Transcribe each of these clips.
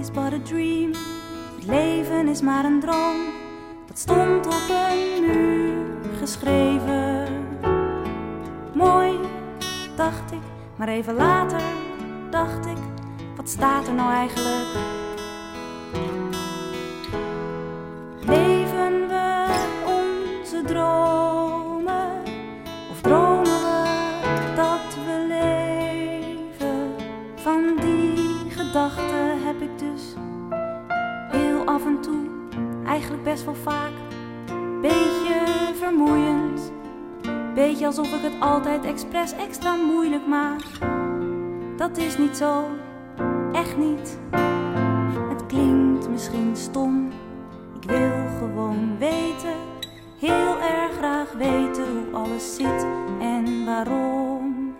is but a dream. Het leven is maar een droom. Dat stond op een muur geschreven. Mooi, dacht ik, maar even later dacht ik, wat staat er nou eigenlijk? Leven we onze dromen, of dromen we dat we leven? Van die gedachten heb ik dus heel af en toe, eigenlijk best wel vaak. Beetje vermoeiend, beetje alsof ik het altijd expres extra moeilijk maak. Dat is niet zo, echt niet. Het klinkt misschien stom. Ik wil gewoon weten, heel erg graag weten hoe alles zit en waarom.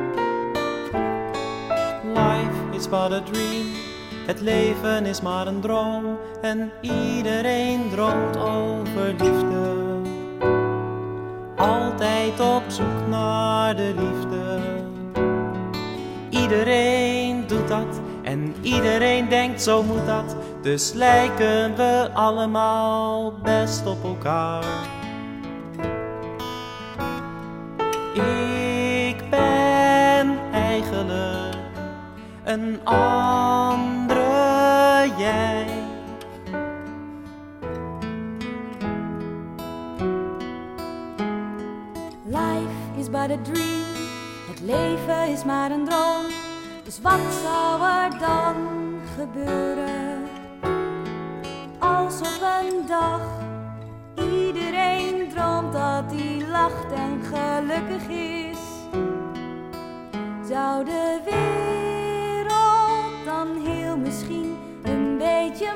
Life is but a dream. Het leven is maar een droom. En iedereen droomt over liefde. Altijd op zoek naar de liefde. Iedereen doet dat en iedereen denkt zo moet dat. Dus lijken we allemaal best op elkaar. Ik ben eigenlijk een andere jij. Life is but a dream. Het leven is maar een droom. Dus wat zou er dan gebeuren als op een dag iedereen droomt dat hij lacht en gelukkig is? Zou de wereld dan heel misschien een beetje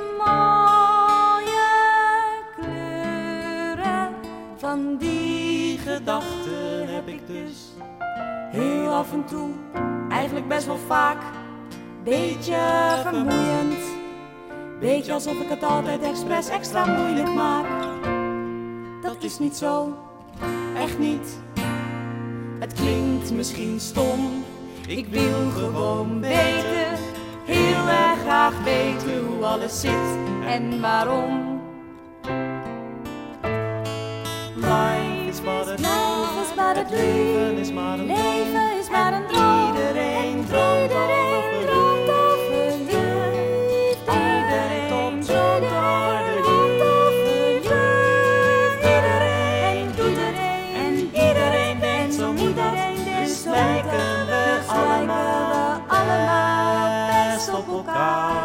mooier kleuren? Van die gedachten heb ik dus heel af en toe, eigenlijk best wel vaak. Beetje vermoeiend, beetje alsof ik het altijd expres extra moeilijk maak. Dat is niet zo, echt niet. Het klinkt misschien stom. Ik wil gewoon weten, heel erg graag weten hoe alles zit en waarom. Life is but a dream. Het leven is maar een droom. Leven is maar een droom. Iedereen droomt over liefde. Iedereen droomt over de liefde. Iedereen doet het en iedereen denkt zo moet dat. Dus lijken we allemaal best op elkaar.